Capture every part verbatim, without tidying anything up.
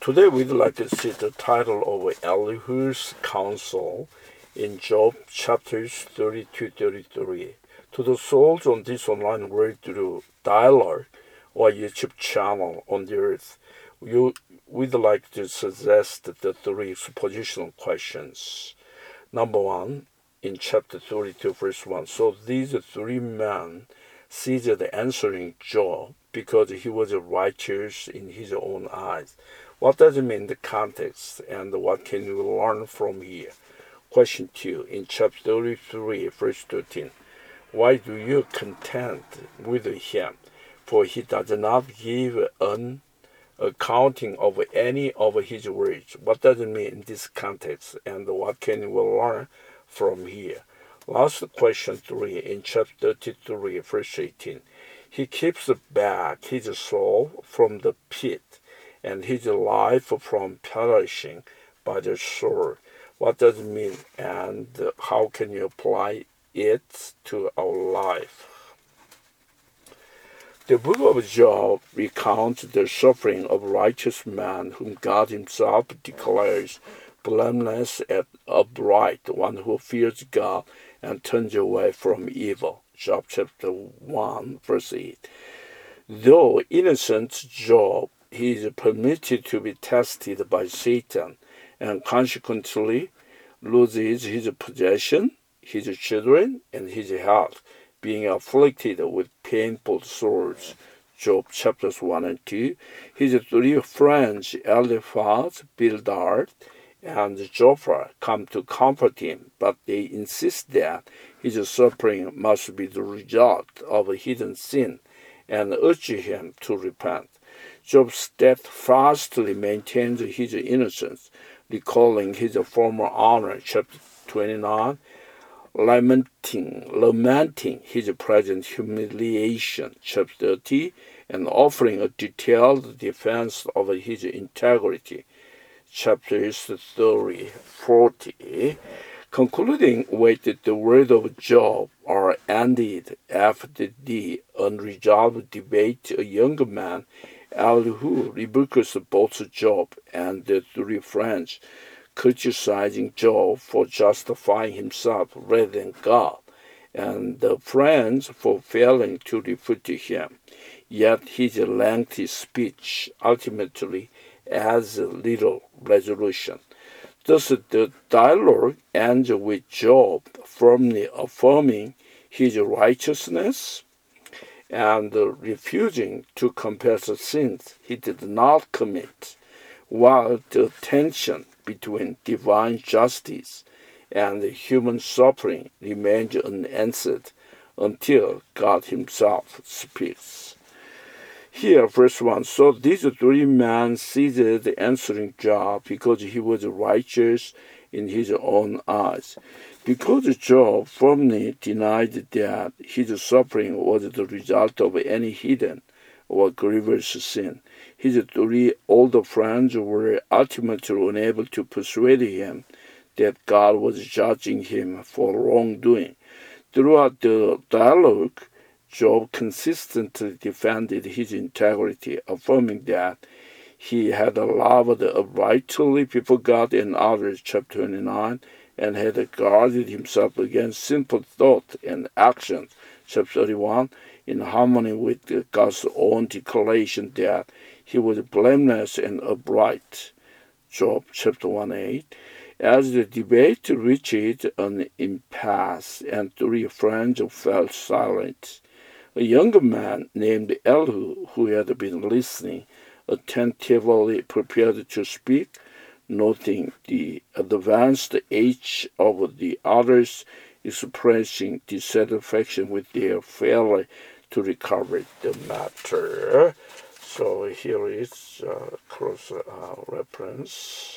Today we'd like to see the title of Elihu's counsel in Job chapters thirty-two to thirty-three. To the souls on this online world through dialogue or YouTube channel on the earth, you, we'd like to suggest the three expositional questions. Number one, in chapter thirty-two, verse one. So these three men ceased answering Job because he was righteous in his own eyes. What does it mean in the context, and what can we learn from here? Question two, in chapter thirty-three, verse thirteen. Why do you contend with him? For he does not give an accounting of any of his words. What does it mean in this context, and what can we learn from here? Last question three, in chapter thirty-three, verse eighteen. He keeps back his soul from the pit, and his life from perishing by the sword. What does it mean, and how can you apply it to our life? The book of Job recounts the suffering of a righteous man whom God himself declares blameless and upright, one who fears God and turns away from evil. Job chapter one, verse eight. Though innocent Job, he is permitted to be tested by Satan, and consequently loses his possession, his children, and his health, being afflicted with painful sores. Job chapters one and two. His three friends, Eliphaz, Bildad, and Zophar, come to comfort him, but they insist that his suffering must be the result of a hidden sin, and urge him to repent. Job steadfastly maintains his innocence, recalling his former honor, chapter twenty-nine, lamenting, lamenting his present humiliation, chapter thirty, and offering a detailed defense of his integrity, chapters thirty, forty. Concluding with the word of Job are ended after the unresolved debate. A young man, Elihu, rebukes both Job and the three friends, criticizing Job for justifying himself rather than God, and the friends for failing to refute him. Yet his lengthy speech ultimately adds little resolution. Thus the dialogue ends with Job firmly affirming his righteousness and refusing to confess sins he did not commit, while the tension between divine justice and human suffering remains unanswered until God himself speaks. Here, verse one, so these three men ceased answering Job because he was righteous in his own eyes. Because Job firmly denied that his suffering was the result of any hidden or grievous sin, his three older friends were ultimately unable to persuade him that God was judging him for wrongdoing. Throughout the dialogue, Job consistently defended his integrity, affirming that he had loved uprightly before God and others, chapter twenty-nine, and had guarded himself against sinful thought and actions, chapter thirty-one, in harmony with God's own declaration that he was blameless and upright, Job chapter one eight. As the debate reached an impasse and three friends fell silent, a younger man named Elihu, who had been listening attentively, prepared to speak, noting the advanced age of the others, expressing dissatisfaction with their failure to recover the matter. So here is uh, cross uh, reference.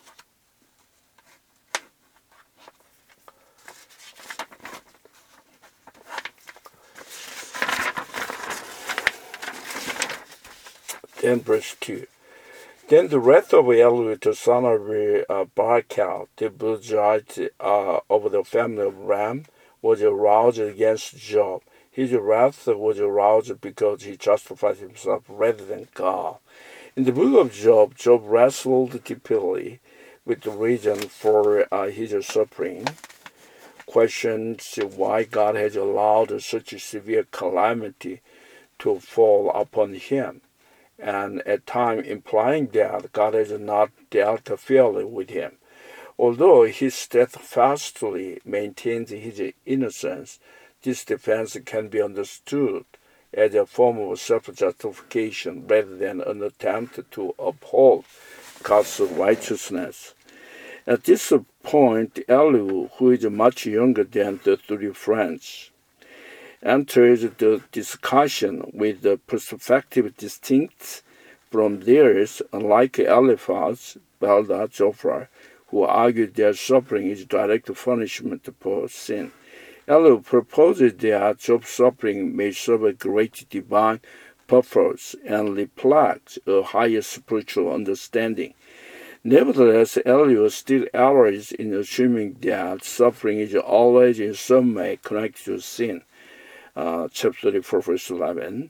Then verse two. Then the wrath of Elihu, the son of uh, Barachel, the Buzite uh, of the family of Ram, was aroused against Job. His wrath was aroused because he justified himself rather than God. In the book of Job, Job wrestled deeply with the reason for uh, his suffering, questions why God has allowed such a severe calamity to fall upon him, and at times implying that God has not dealt fairly with him. Although he steadfastly maintains his innocence, this defense can be understood as a form of self-justification rather than an attempt to uphold God's righteousness. At this point, Elihu, who is much younger than the three friends, enters the discussion with the perspective distinct from theirs, unlike Eliphaz, Bildad, Zophar, who argued that suffering is direct punishment for sin. Elihu proposes that Job's suffering may serve a great divine purpose and reflect a higher spiritual understanding. Nevertheless, Elihu still errs in assuming that suffering is always in some way connected to sin, uh, chapter thirty-four, verse eleven,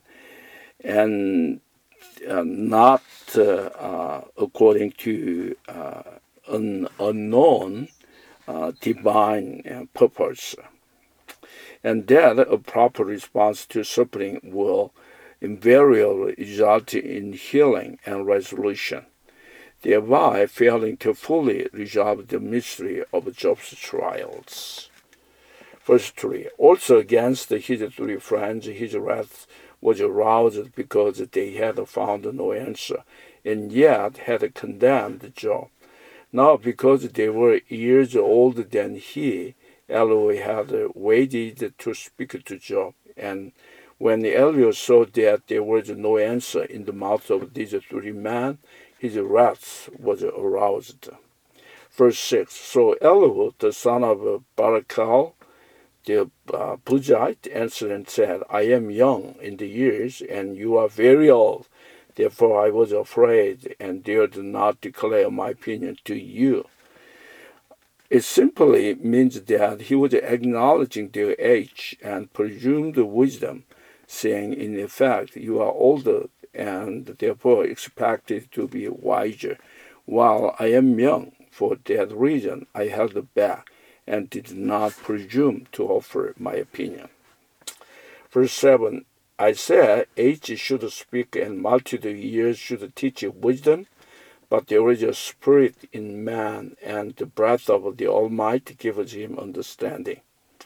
and uh, not uh, uh, according to uh, an unknown uh, divine uh, purpose. And that a proper response to suffering will invariably result in healing and resolution, thereby failing to fully resolve the mystery of Job's trials. Verse three. Also against his three friends, his wrath was aroused because they had found no answer, and yet had condemned Job. Now, because they were years older than he, Elihu had waited to speak to Job, and when Elihu saw that there was no answer in the mouth of these three men, his wrath was aroused. Verse six. So Elihu, the son of Barakal, the uh, Buzite, answered and said, I am young in the years, and you are very old. Therefore I was afraid, and dared not declare my opinion to you. It simply means that he was acknowledging their age and presumed wisdom, saying, in effect, you are older and therefore expected to be wiser, while I am young. For that reason I held back and did not presume to offer my opinion. Verse seven. I said, age should speak and multitude of years should teach wisdom, but there is a spirit in man, and the breath of the Almighty gives him understanding.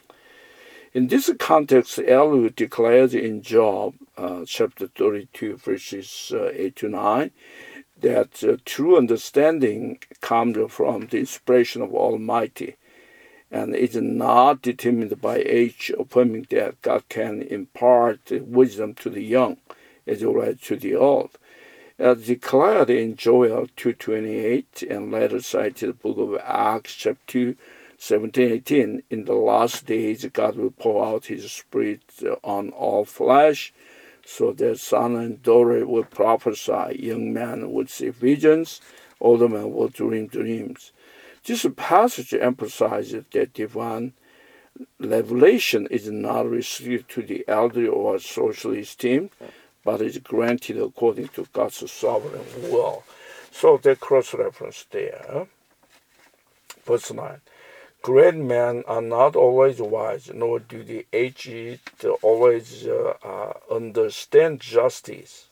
In this context, Elihu declares in Job, uh, chapter thirty-two, verses uh, eight to nine, that uh, true understanding comes from the inspiration of Almighty, and is not determined by age, affirming that God can impart wisdom to the young as well as to the old. As declared in Joel two twenty-eight, and later cited in the book of Acts, chapter two, seventeen, eighteen, in the last days God will pour out his Spirit on all flesh, so that son and daughter will prophesy, young men will see visions, older men will dream dreams. This passage emphasizes that divine revelation is not received to the elderly or socially esteemed, but is granted according to God's sovereign will. So the cross-reference there. Verse nine. Great men are not always wise, nor do the aged always uh, uh, understand justice.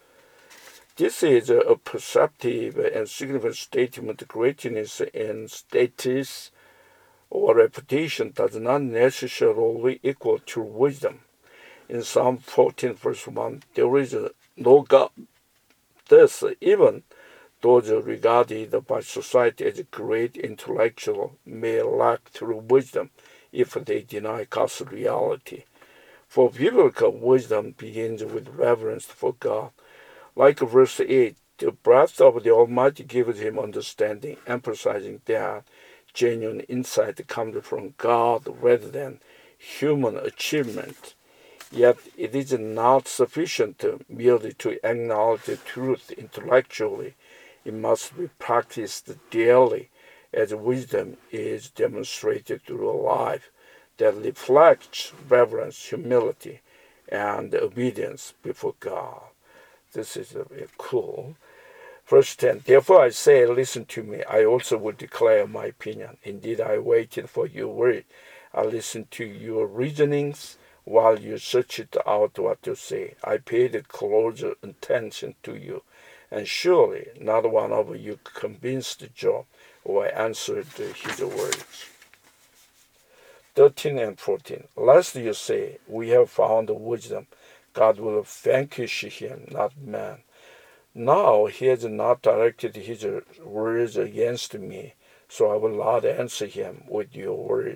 This is a perceptive and significant statement. Greatness in status or reputation does not necessarily equal to wisdom. In Psalm fourteen, verse one, there is no God. Thus, even those regarded by society as great intellectual may lack true wisdom if they deny God's reality. For biblical wisdom begins with reverence for God. Like verse eight, the breath of the Almighty gives him understanding, emphasizing that genuine insight comes from God rather than human achievement. Yet it is not sufficient merely to acknowledge the truth intellectually. It must be practiced daily, as wisdom is demonstrated through a life that reflects reverence, humility, and obedience before God. This is very cool. Verse ten, therefore I say, listen to me, I also will declare my opinion. Indeed, I waited for your word. I listened to your reasonings while you searched out what to say. I paid closer attention to you, and surely not one of you convinced Job or answered his words. thirteen and fourteen, lest you say, we have found wisdom, God will vanquish him, not man. Now he has not directed his words against me, so I will not answer him with your words.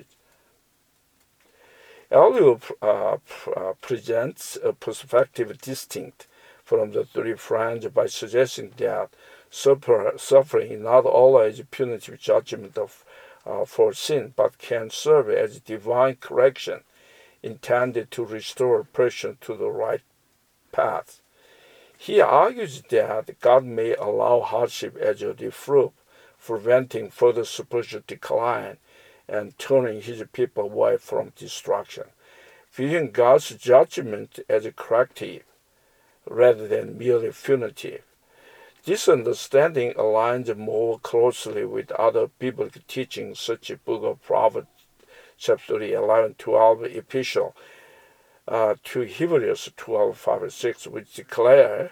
Elihu uh, uh, presents a perspective distinct from the three friends by suggesting that suffer, suffering is not always punitive judgment of, uh, for sin, but can serve as divine correction intended to restore a person to the right path. He argues that God may allow hardship as a reproof, preventing further spiritual decline and turning his people away from destruction, viewing God's judgment as a corrective rather than merely punitive. This understanding aligns more closely with other biblical teachings such as Book of Proverbs, chapter eleven, twelve, epistle uh, to Hebrews twelve, five, and six, which declare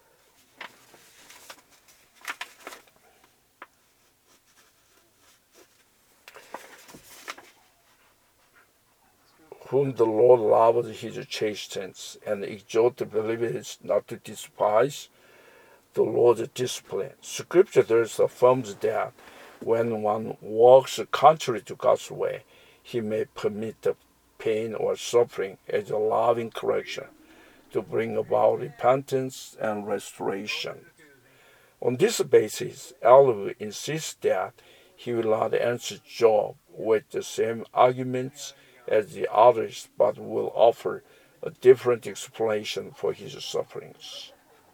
whom the Lord loves, he chastens, and exhorts believers not to despise the Lord's discipline. Scripture thus affirms that when one walks contrary to God's way, he may permit the pain or suffering as a loving correction to bring about repentance and restoration. On this basis, Elihu insists that he will not answer Job with the same arguments as the others, but will offer a different explanation for his sufferings.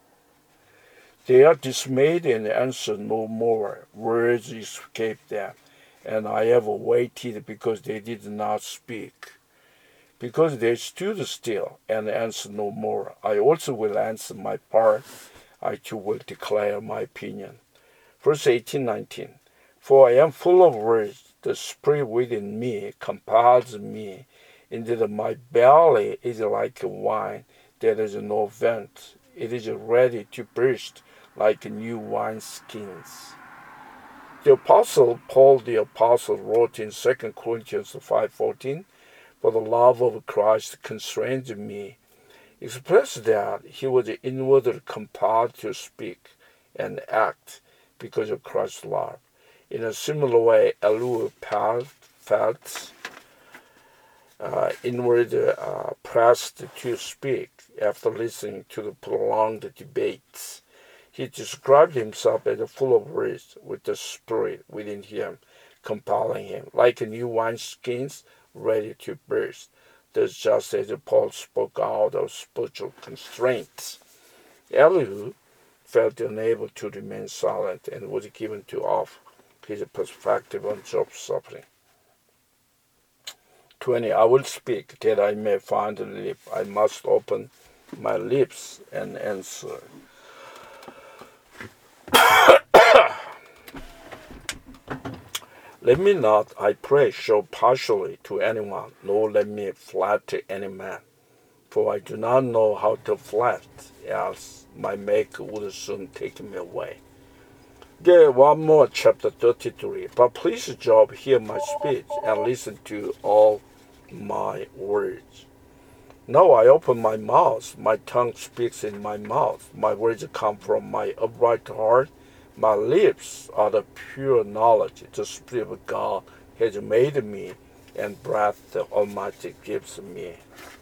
They are dismayed and answer no more. Words escape them, and I have waited because they did not speak. Because they stood still and answered no more, I also will answer my part. I too will declare my opinion. Verse eighteen, nineteen. For I am full of words, the spirit within me compels me. Indeed, my belly is like a wine that has no vent. It is ready to burst like new wine skins. The Apostle Paul the Apostle wrote in Second Corinthians five fourteen, for the love of Christ constrained me, expressed that he was inwardly compelled to speak and act because of Christ's love. In a similar way, Elihu felt uh, inward uh, pressed to speak after listening to the prolonged debates. He described himself as full of words, with the spirit within him compelling him, like a new wineskins ready to burst. Thus, just as Paul spoke out of spiritual constraints, Elihu felt unable to remain silent and was given to offer his perspective on Job's suffering. twenty. I will speak that I may find a lip. I must open my lips and answer. Let me not, I pray, show partially to anyone, nor let me flatter any man. For I do not know how to flatter, else my Maker would soon take me away. There, one more, chapter thirty-three. But please, Job, hear my speech and listen to all my words. Now I open my mouth, my tongue speaks in my mouth. My words come from my upright heart. My lips are the pure knowledge. The Spirit of God has made me, and breath the Almighty gives me.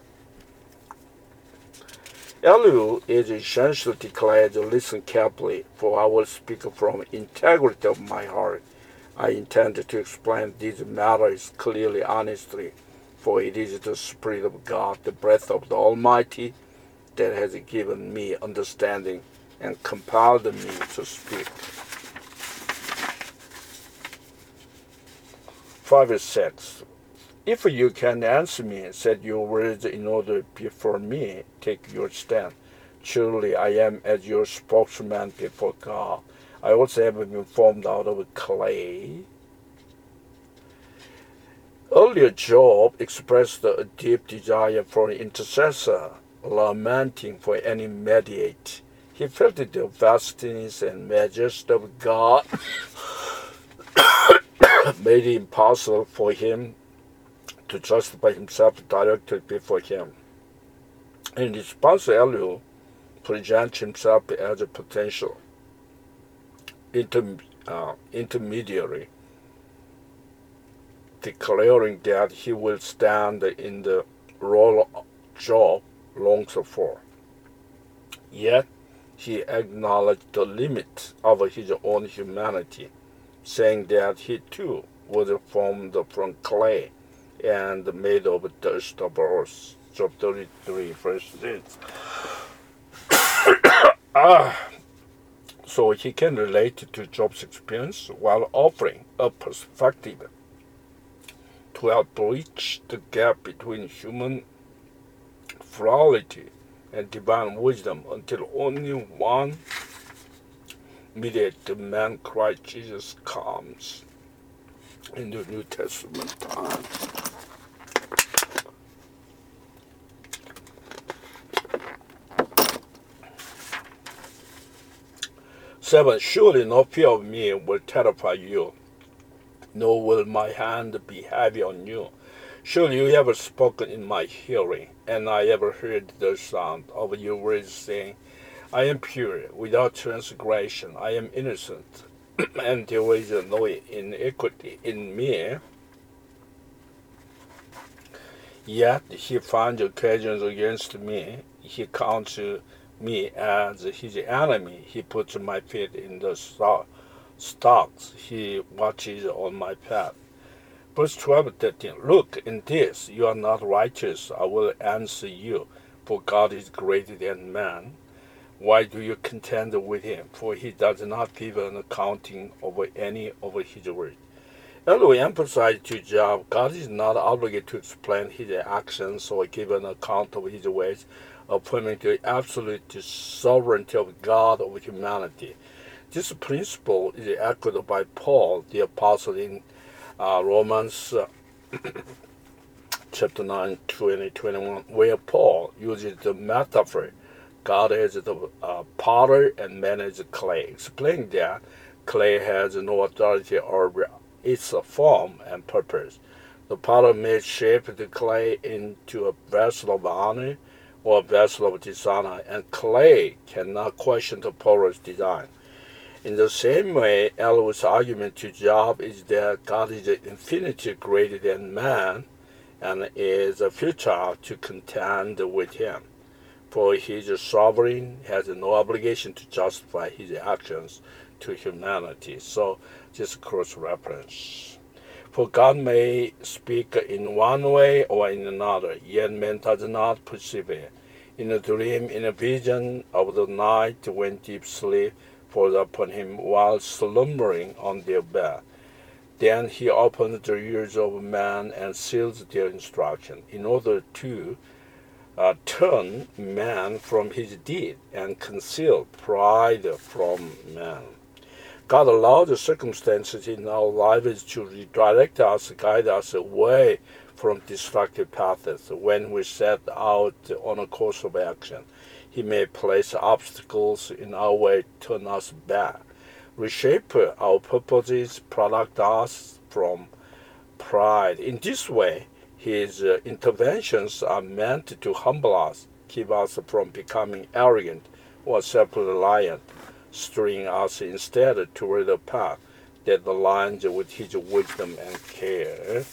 Elihu is essentially declared, listen carefully, for I will speak from integrity of my heart. I intend to explain these matters clearly, honestly, for it is the Spirit of God, the breath of the Almighty, that has given me understanding and compelled me to speak. five and six. If you can answer me, said your words in order before me, take your stand. Truly, I am as your spokesman before God. I also have been formed out of clay. Earlier, Job expressed a deep desire for an intercessor, lamenting for any mediate. He felt that the vastness and majesty of God made it impossible for him to justify himself directly before him. In response, Elihu presents himself as a potential inter, uh, intermediary, declaring that he will stand in the role Job longs for. Yet, he acknowledged the limit of his own humanity, saying that he too was formed from clay and made of dust of earth. Job thirty-three, verse six. ah, so he can relate to Job's experience while offering a perspective to help bridge the gap between human frailty and divine wisdom until only one mediator, the man Christ Jesus, comes in the New Testament time. Seven, surely no fear of me will terrify you, nor will my hand be heavy on you. Surely you have spoken in my hearing, and I have heard the sound of your words, saying, I am pure, without transgression, I am innocent, and there is no iniquity in me. Yet he finds occasions against me. He counts me as his enemy. He puts my feet in the stocks. He watches on my path. Verse twelve and thirteen. Look, in this you are not righteous. I will answer you, for God is greater than man. Why do you contend with him? For he does not give an accounting over any of his words. Elihu emphasized to Job, God is not obligated to explain his actions or give an account of his ways, affirming the absolute sovereignty of God over humanity. This principle is echoed by Paul, the apostle, in uh, Romans uh, chapter nine, twenty, twenty-one, where Paul uses the metaphor, God is the uh, potter and man is the clay, explaining that clay has no authority over its form and purpose. The potter may shape the clay into a vessel of honor or a vessel of dishonor, and clay cannot question the potter's design. In the same way, Elihu's argument to Job is that God is infinitely greater than man and is futile to contend with him, for he is sovereign, has no obligation to justify his actions to humanity. So, just cross-reference. For God may speak in one way or in another, yet man does not perceive it. In a dream, in a vision of the night, when deep sleep falls upon him while slumbering on their bed, then he opens the ears of man and seals their instruction, in order to uh, turn man from his deed and conceal pride from man. God allows the circumstances in our lives to redirect us, guide us away from destructive paths when we set out on a course of action. He may place obstacles in our way, turn us back, reshape our purposes, protect us from pride. In this way, his uh, interventions are meant to humble us, keep us from becoming arrogant or self-reliant, steering us instead toward a path that aligns with his wisdom and care.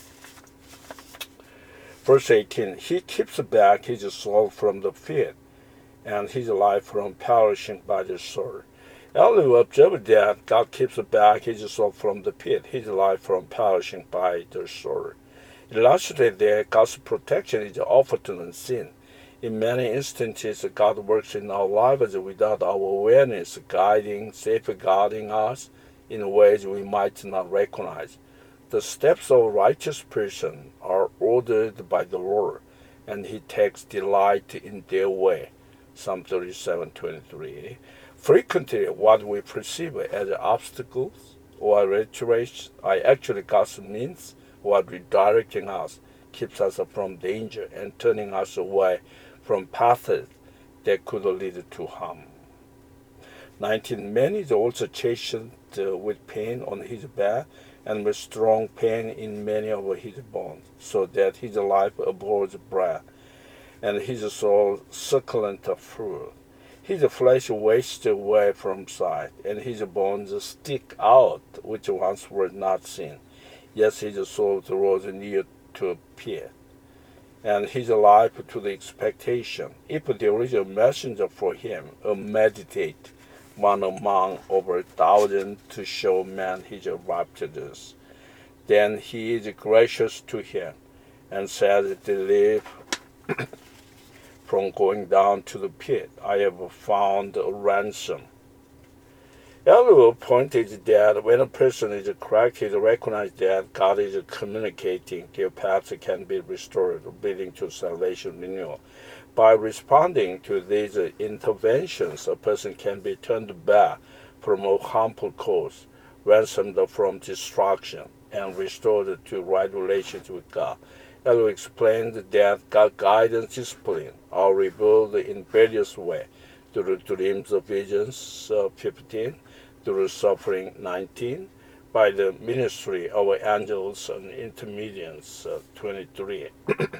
Verse eighteen, he keeps back his soul from the pit, and his life from perishing by the sword. Elihu observed that God keeps back his soul from the pit, his life from perishing by the sword. It illustrates that God's protection is often unseen. In many instances, God works in our lives without our awareness, guiding, safeguarding us in ways we might not recognize. The steps of a righteous person are ordered by the Lord, and he takes delight in their way. Psalm thirty-seven twenty-three. Frequently, what we perceive as obstacles or restoration are actually God's means or redirecting us, keeps us from danger and turning us away from paths that could lead to harm. nineteen. Man is also chastened uh, with pain on his back and with strong pain in many of his bones, so that his life abhors breath, and his soul succulent fruit. His flesh wastes away from sight, and his bones stick out, which once were not seen. Yes, his soul draws near to a pit, and his life to the expectation. If there is a messenger for him, a meditate, one among over a thousand, to show man his raptures, then he is gracious to him, and says, deliver from going down to the pit. I have found a ransom. Elihu pointed that when a person is correct, he recognizes that God is communicating, their paths can be restored, leading to salvation renewal. By responding to these interventions, a person can be turned back from a harmful course, ransomed from destruction, and restored to right relations with God. Elihu explained that God's guidance discipline are revealed in various ways, through dreams of visions, uh, fifteen, through suffering, nineteen, by the ministry of angels and intermediaries, uh, twenty-three.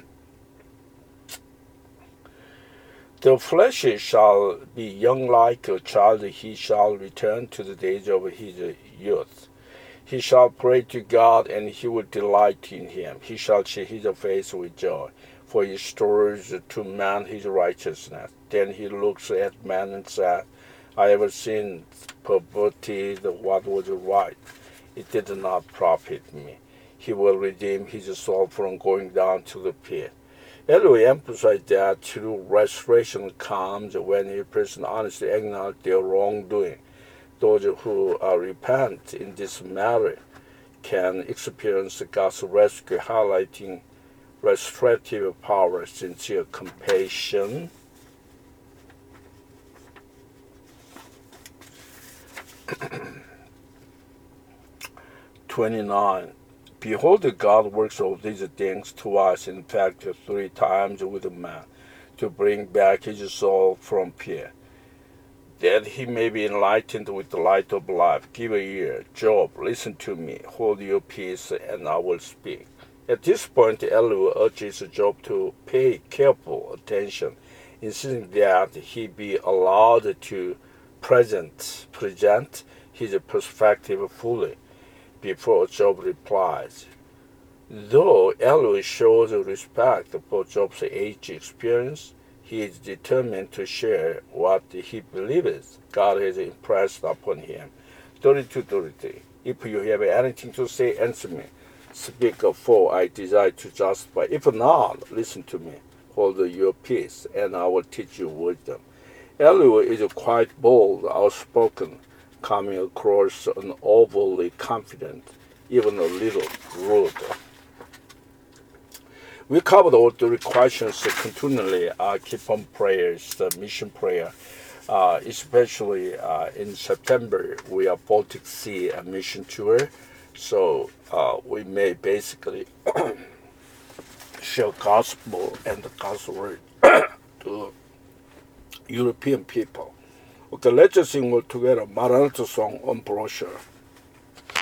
The flesh shall be young like a child, he shall return to the days of his youth. He shall pray to God, and he will delight in him. He shall see his face with joy, for he restores to man his righteousness. Then he looks at man and says, I have sinned, perverted what was right. It did not profit me. He will redeem his soul from going down to the pit. Elihu emphasized that true restoration comes when a person honestly acknowledges their wrongdoing. Those who uh, repent in this matter can experience God's rescue, highlighting restorative power, sincere compassion. twenty-nine. Behold, God works all these things to us, in fact, three times with a man, to bring back his soul from fear, that he may be enlightened with the light of life. Give ear, Job, listen to me, hold your peace, and I will speak. At this point, Elihu urges Job to pay careful attention, insisting that he be allowed to present, present his perspective fully before Job replies. Though Elihu shows respect for Job's age experience, he is determined to share what he believes God has impressed upon him. thirty-two thirty-three. If you have anything to say, answer me. Speak, for I desire to justify. If not, listen to me. Hold your peace, and I will teach you wisdom. Elihu is quite bold, outspoken, coming across an overly confident, even a little rude. We covered all three questions continually. Uh, keep on prayers, the mission prayer. Uh, especially uh, in September, we are Baltic Sea uh, mission tour. So uh, we may basically share gospel and the God's word to European people. Okay, let's just sing all together Maranatha song on brochure.